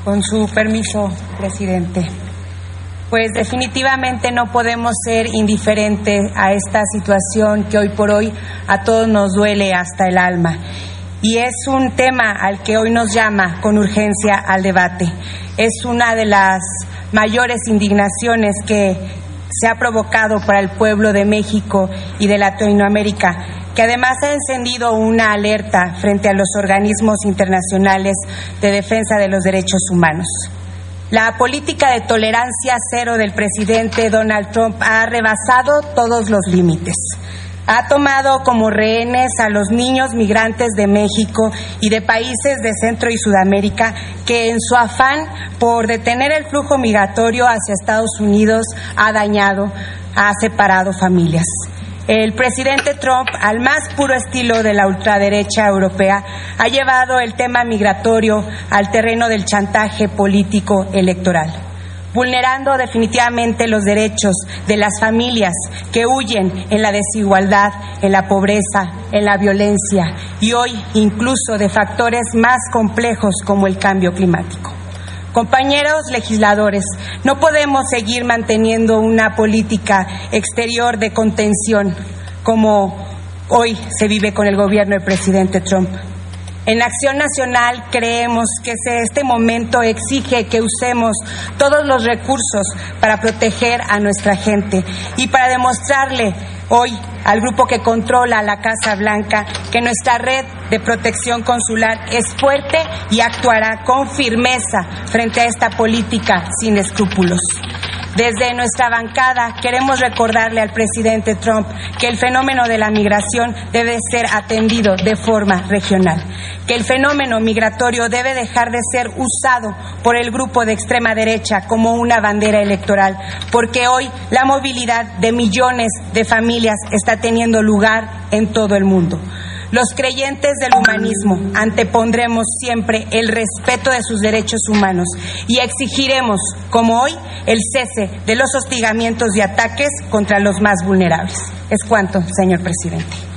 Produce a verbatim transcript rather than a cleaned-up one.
Con su permiso, presidente. Pues definitivamente no podemos ser indiferentes a esta situación que hoy por hoy a todos nos duele hasta el alma. Y es un tema al que hoy nos llama con urgencia al debate. Es una de las mayores indignaciones que se ha provocado para el pueblo de México y de Latinoamérica, que además ha encendido una alerta frente a los organismos internacionales de defensa de los derechos humanos. La política de tolerancia cero del presidente Donald Trump ha rebasado todos los límites. Ha tomado como rehenes a los niños migrantes de México y de países de Centro y Sudamérica que en su afán por detener el flujo migratorio hacia Estados Unidos ha dañado, ha separado familias. El presidente Trump, al más puro estilo de la ultraderecha europea, ha llevado el tema migratorio al terreno del chantaje político electoral, vulnerando definitivamente los derechos de las familias que huyen en la desigualdad, en la pobreza, en la violencia y hoy incluso de factores más complejos como el cambio climático. Compañeros legisladores, no podemos seguir manteniendo una política exterior de contención como hoy se vive con el gobierno del presidente Trump. En Acción Nacional creemos que este momento exige que usemos todos los recursos para proteger a nuestra gente y para demostrarle hoy al grupo que controla la Casa Blanca que nuestra red de protección consular es fuerte y actuará con firmeza frente a esta política sin escrúpulos. Desde nuestra bancada queremos recordarle al presidente Trump que el fenómeno de la migración debe ser atendido de forma regional, que el fenómeno migratorio debe dejar de ser usado por el grupo de extrema derecha como una bandera electoral, porque hoy la movilidad de millones de familias está teniendo lugar en todo el mundo. Los creyentes del humanismo antepondremos siempre el respeto de sus derechos humanos y exigiremos, como hoy, el cese de los hostigamientos y ataques contra los más vulnerables. Es cuanto, señor presidente.